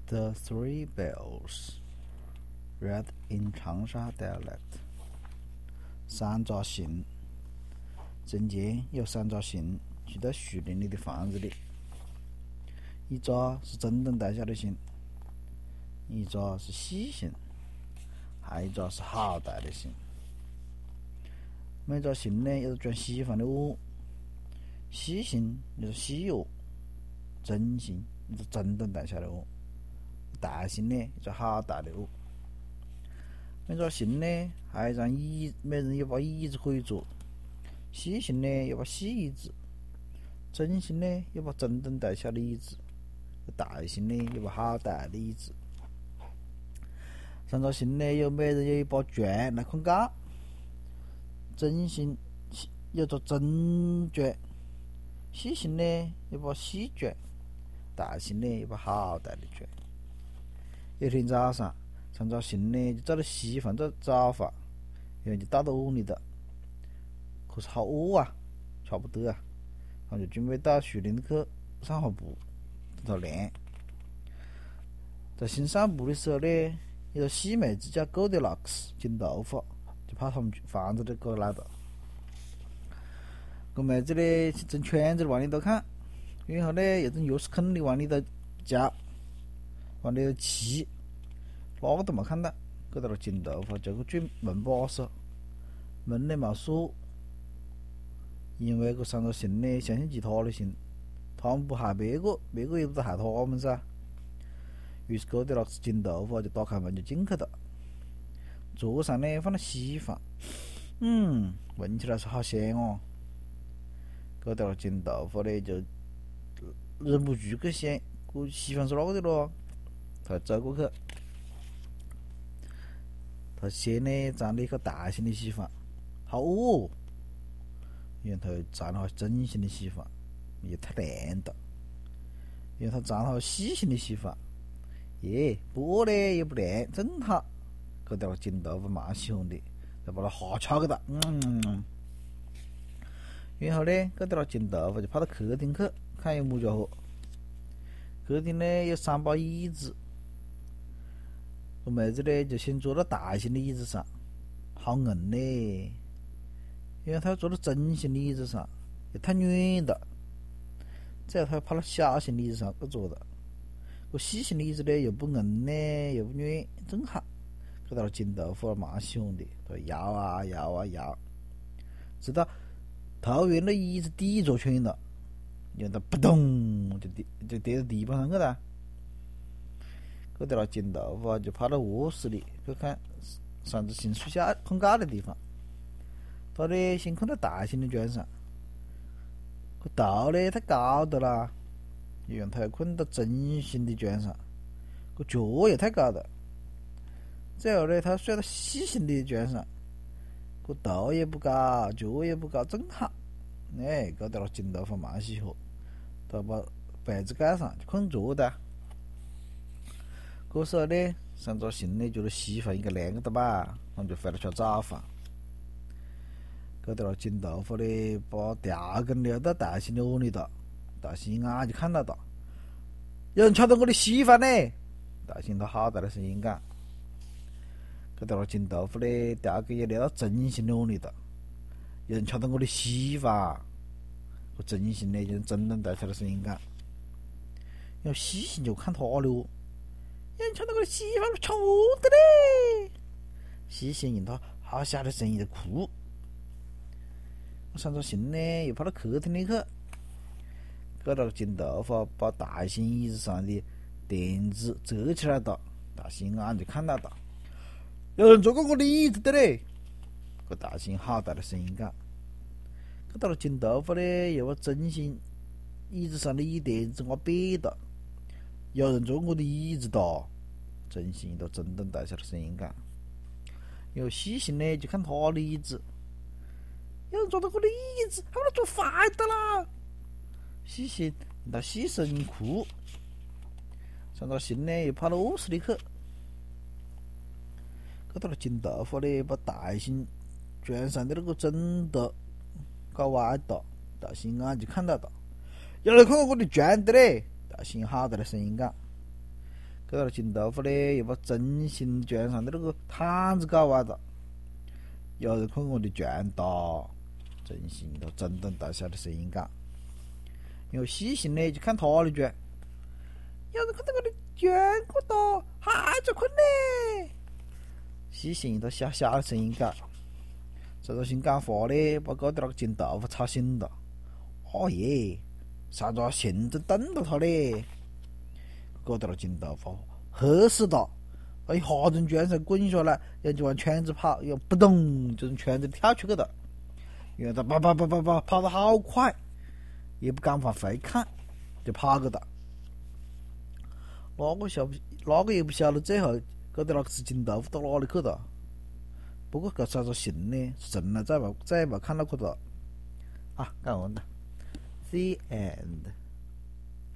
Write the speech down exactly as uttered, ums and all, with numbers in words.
The Three Bells, read in Changsha dialect. 三扎行。从前有三扎行住在树林里的房子里，一扎是真正带下的行，一扎是细行，还一扎是好带的行。每扎行呢有装稀饭的窝，细行就是细窝，真行就是真正带下的窝，大行呢就是好带的窝。每扎行呢还有一张椅，每人有把椅子可以坐。细行呢有把细椅子，真行呢有把真正带下的椅子，大行呢有把好带的椅子。三扎行呢有每人有一把拳来捆架，真行有着真拳，细行呢有把细拳，大行呢有把好带的拳。有天早上，三扎行呢就找到稀饭做早饭，然后就倒到屋里头。可是好饿啊，吃不得啊，他就准备到树林里去散下步，等它凉。在新散步的时候呢，一个细妹子叫 Goldilocks 金头发，就跑他们房子里过来了。这妹子呢，从圈子往里头看，然后呢，又从钥匙孔里往里头夹，往里头骑，哪个都没看到。这个金头发就去转门把手，门呢没锁。因为这三个行呢相信其他的行，他们不害别个，别个也不害他们噻。于是哥的那只金头发就打开门就进去了。桌上呢放了稀饭，嗯，闻起来是好香哦。哥的那金头发呢就忍不住去想，这稀饭是哪个的咯？他走过去，他先呢尝了一口大型的稀饭，好饿哦。然后他尝了下真心的稀饭，也太凉了。然后他尝了下细心的稀饭，耶，不饿呢也不凉，正好。这条金头发蛮喜欢的，就把它哈吃给他，嗯。然后呢，这条金头发就跑到客厅去看有么家伙。客厅呢有三把椅子，这妹子呢就先坐到大型的椅子上，好硬呢。因为他坐到真型的椅子上也太软了，最后他跑到小型的椅子上去坐了。这细型的椅子呢又不硬呢又不软，正好。这条金头发蛮喜欢的，他摇啊摇啊摇，直到头沿了椅子底座圈了，然后他扑通就跌就跌到地板上去了。这条金头发就跑到卧室里去看三只行睡觉困觉的地方。他呢先困到大型的床上，这头呢太高的啦，然后他又困到真型的床上，这脚也太高了。最后呢，他睡到细型的床上，这头也不高，脚也不高，正好。哎，这条金头发蛮喜欢，他把被子盖上就困着的。这时候呢，三扎行呢觉得稀饭应该凉了吧，他们就回来吃早饭。这条金头发呢，把吊根溜到大型的窝里头，大型一眼就看到了，有人抢到我的稀饭呢！大型他好大的声音讲。这条金头发呢，吊根也溜到真型的窝里头，有人抢到我的稀饭！这真型呢，就是真正带出来的声音讲。然后细型就看他了哦，有人抢到我的稀饭，抢我的嘞！细型引他好小的声音就哭。三扎行呢又跑到客厅里去，这条金头发把大型椅子上的垫子折起来了，大型眼就看到了，有人坐过我的椅子的嘞！这大型好大的声音讲。这条金头发呢又把真型椅子上的椅垫子挖瘪了，有人坐我的椅子的！真型都真正带下的声音讲。然后细型呢就看他的椅子。有人坐到我的椅子，还把它坐坏的啦！细心到细声音哭。三扎行呢又跑到卧室里去，这条金头发呢把大型床上的那个枕头搞歪了，大型眼就看到了，有人看到我的床的嘞！大型好大的声音讲。 给到了金豆腐呢，又把针形卷上的那个毯子搞歪了。有人看我的拳打，真心都震动大小的声音感。然后细心呢就看他的卷，有人看到我的卷可打，还在困呢。细心都小小的声音感。这个性感话呢，把搞的那个金豆腐吵醒了。哦耶，啥子现在瞪到他嘞？搞到了金豆腐，吓死了！他一下从卷上滚下来，然后就往圈子跑，又扑咚就从圈子跳出去了。然后他跑跑跑跑跑跑得好快，也不敢往回看，就跑去了。哪个晓不哪个也不晓得最后搞到那个吃金豆腐到哪里去了。不过这啥子信呢？是真的，再没再没看到过了。啊，讲完了。The end.